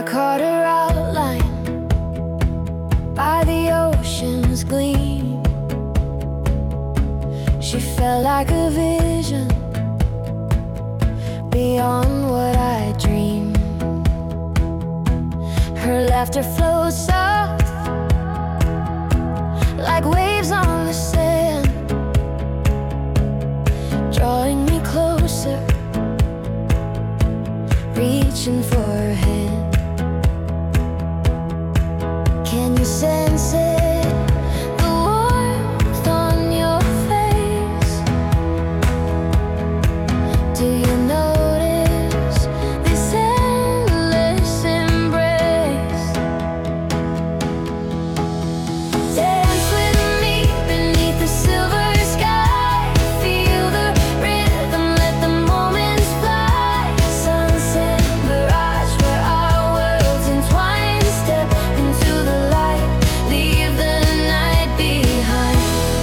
I caught her outline by the ocean's gleam. She felt like a vision beyond what I dreamed. Her laughter flowed soft like waves on the sand, drawing me closer, reaching for her hand. Can you sense it? The warmth on your face. Do you notice this endless embrace? Dance with me beneath the silver sky. Feel the rhythm, let the moments fly. Sunset barrage where our worlds entwine. Step into the light, leave the night behind.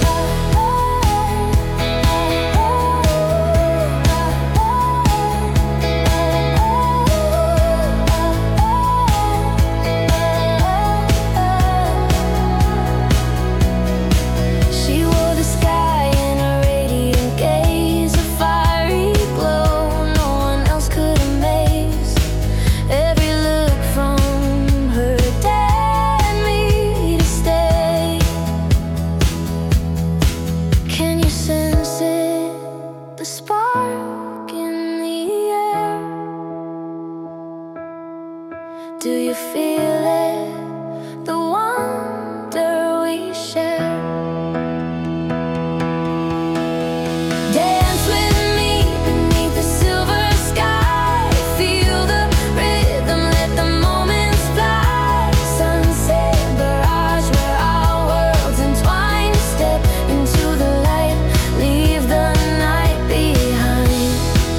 She wore the sky in a radiant gaze, a fiery glow no one else could amaze. Every look from her dared me to stay. Can you sense it? The spark in the air. Do you feel it? The wonder we share. Dance with me beneath the silver sky. Feel the rhythm, let the moments fly. Sunset barrage where our worlds entwine. Step into the light, leave the night behind.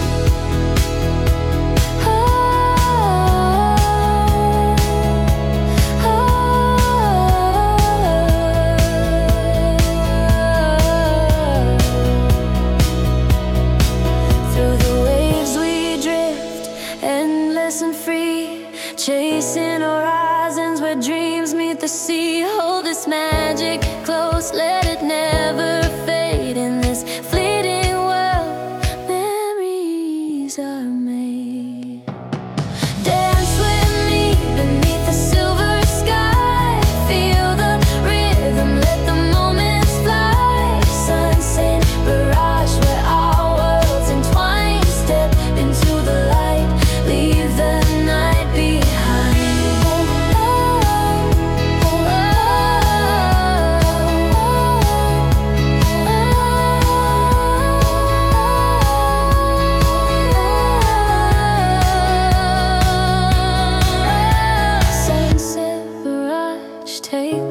Through the waves we drift, endless and free, chasing horizons where dreams meet the sea. Hold this magic close, let it never fade. In this fleeting world, memories are made. Dance with me beneath the silver sky. Feel the rhythm, let the moments fly. Sunset barrage where our worlds entwine. Step into the light, leave the night behind. Sunset barrage, take